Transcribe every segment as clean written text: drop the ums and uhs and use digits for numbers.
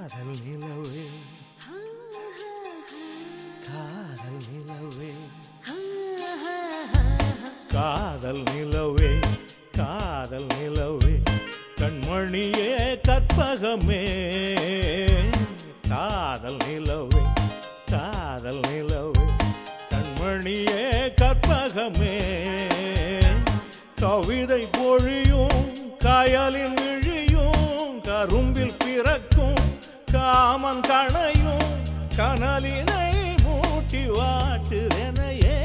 காதல் நிலவே காதல் நிலவே காதல் நிலவே காதல் நிலவே கண்மணியே கற்பகமே காதல் நிலவே காதல் நிலவே கண்மணியே கற்பகமே கவிதை பொழியும் காயலின் விழியும் கரும்பில் பிறக்கும் காமன் கணையும் கனலினை மூட்டி வாட்டுதெனையே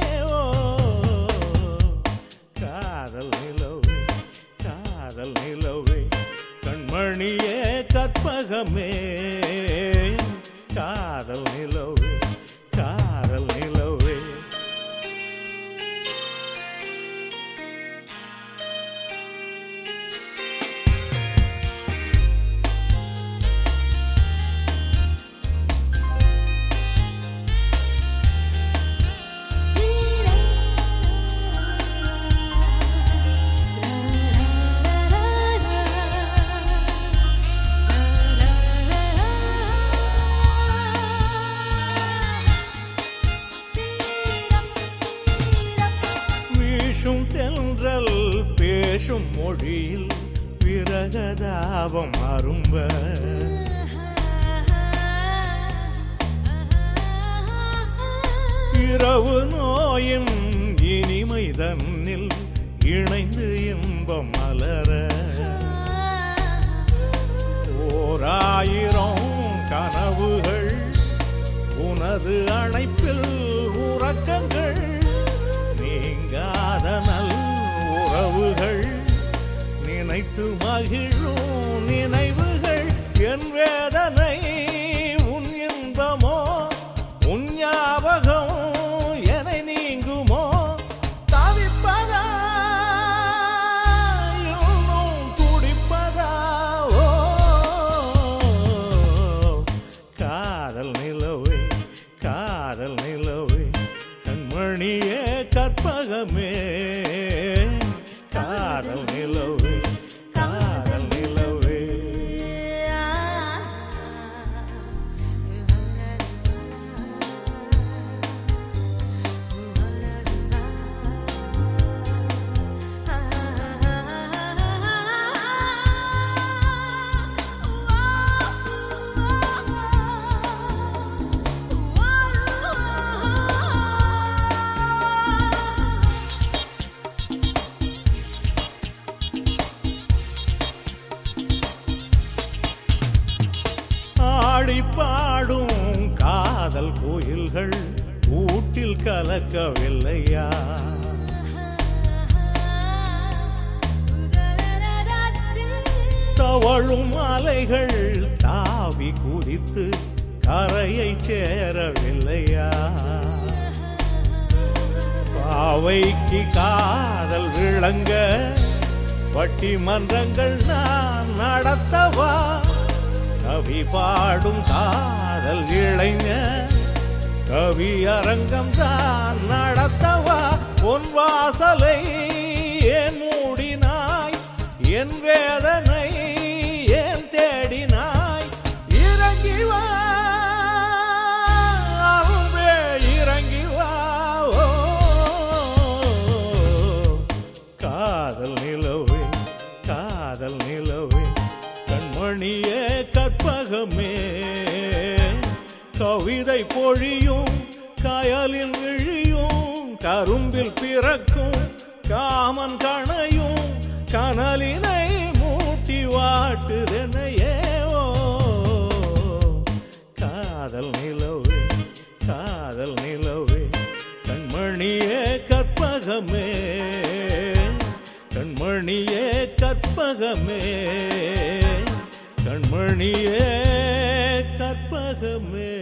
காதல் நிலவே காதல் நிலவே கண்மணியே கற்பகமே காதல் நிலவே காதல் நிலவே தென்றல் பேசும் மொழியில் விரகதாபம் அரும்ப இரவு நோயின் இனிமை தன்னில் இணைந்து இன்பம் மலர ஓராயிரம் கனவுகள் உனது அணைப்பில் உறக்கங்கள் நீங்காத நல் உறவுகள் நினைத்து மகிழும் நினைவுகள் என் வேதனை உன் இன்பமோ உன் ஞாபகம் என நீங்குமோ தவிப்பதா இன்னும் துடிப்பதா காதல் நிலவே காதல் நிலவே கண்மணியே கற்பகமே காதல் நிலவே காதல் நிலவே ஆடி பாடும் காதல் கோயில்கள் ஊட்டில் கலக்கவில்லையா தவழும் அலைகள் தாவி குதித்து கரையை சேரவில்லையா பாவைக்கு காதல் விளங்க பட்டிமன்றங்கள் நான் நடத்தவா கவி பாடும் காதல் இளைஞர் கவி அரங்கம் தான் நடத்தவா பொன் வாசலை ஏன் மூடினாய் என் வேதனை ஏன் தேடினாய் இறங்கி வா அரும்பே இறங்கி வா காதல் நிலவே காதல் நிலவே கண்மணியே கற்பகமே கவிதை பொழியும் காயலில் விழியும் கரும்பில் பிறக்கும் காமன் கணையும் கனலினை மூட்டி வாட்டுதெனையே காதல் நிலவே காதல் நிலவே கண்மணியே கற்பகமே கண்மணியே கற்பகமே கண்மணியே கற்பகமே